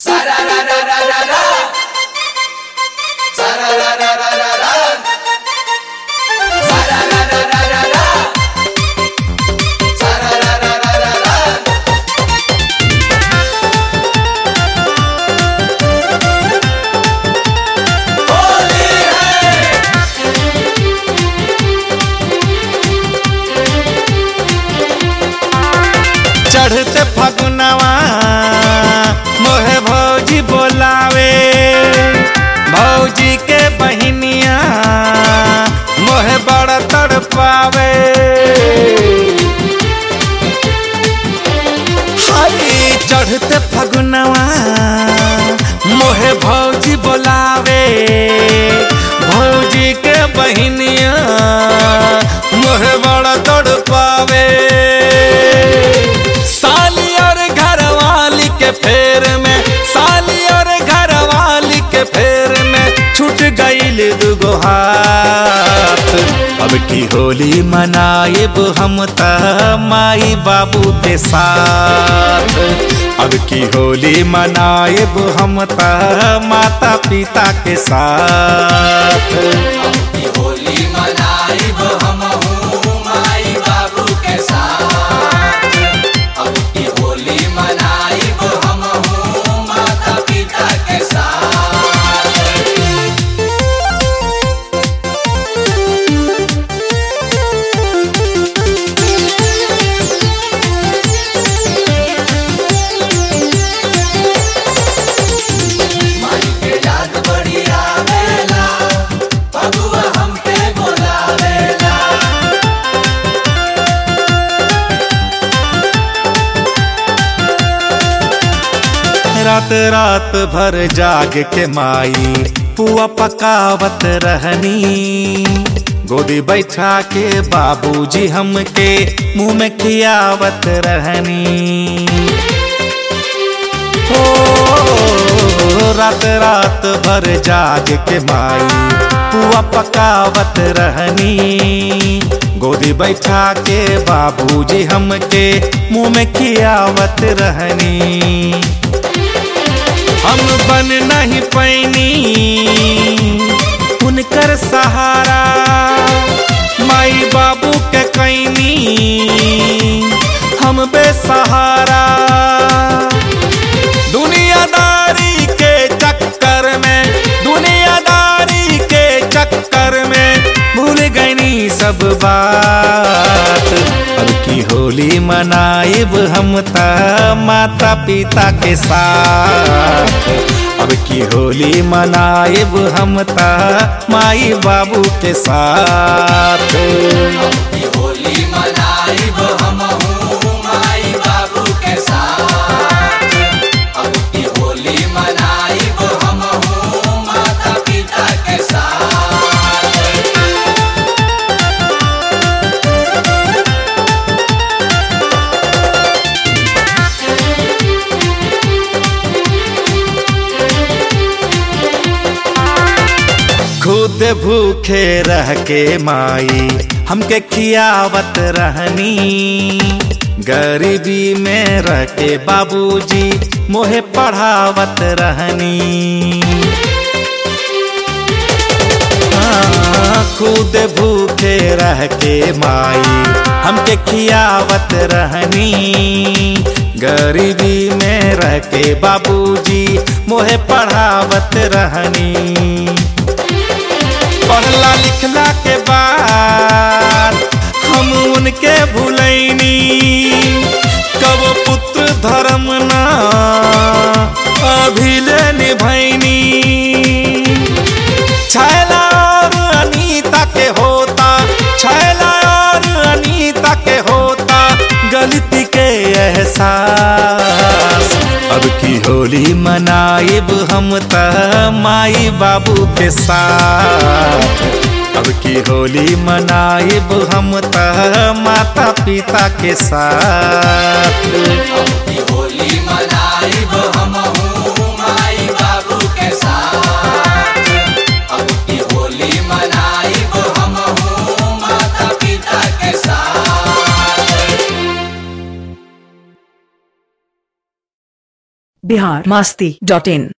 चढ़ते फगुनवा मोहे भौजी बोलावे, भौजी के बहिनिया मोहे बड़ा तड़पावे। हाय चढ़ते फगुनवा मोहे भौजी बोलावे, भौजी के बहिनिया मोहे बड़ा तड़पावे। साली और घरवाली के फेर में, साली और घरवाली के फेर में छूट गईल दुगो हाथ। अब की होली मनाएब हम त माई बाबू के साथ, अब की होली मनाएब हम त माता पिता के साथ। अब की होली मनाएब हम माई बाबू के साथ, अब की होली मनाएब हम माता पिता के साथ। माई के याद बड़ी आवेला, बबुआ हमके बोलावेला। रात रात भर जाग के माई पुआ पकावत रहनी, गोदी बैठा के बाबूजी हमके मुंह में खियावत रहनी। ओ रात रात भर जाग के माई पुआ पकावत रहनी, गोदी बैठा के बाबूजी हमके मुंह में खियावत रहनी। हम बन नहीं पैनी उनकर सहारा, माई बाबू के कैनी हम बेसहारा। दुनियादारी के चक्कर में, दुनियादारी के चक्कर में भूल गईनी सब बात। अब की होली मनाएब हम त माता पिता के साथ, अब की होली मनाएब हम त माई बाबू के साथ। अब की होली मनाएब हम माई बाबू के साथ, अब की होली मनाएब हम माता पिता के साथ। खुद भूखे रह के माई हमके खियावत रहनी, गरीबी में रह के बाबूजी मोहे पढ़ावत रहनी। खुद भूखे रह के माई हमके खियावत रहनी, गरीबी में रह के बाबूजी मोहे पढ़ावत रहनी। पढ़ला लिखला के बाद हम उनके भूलैनी, कब पुत्र धर्म ना अभिले निभैनी। छैला और अनीता के होता, छैला और अनीता के होता गलती के एहसास। अब की होली मनाएब हम त माई बाबू के साथ, अब की होली मनाएब हम त माता पिता के साथ। अब की होली मनाएब हम माई बाबू के साथ, अब की होली मनाएब हम माता पिता के साथ। biharmasti.in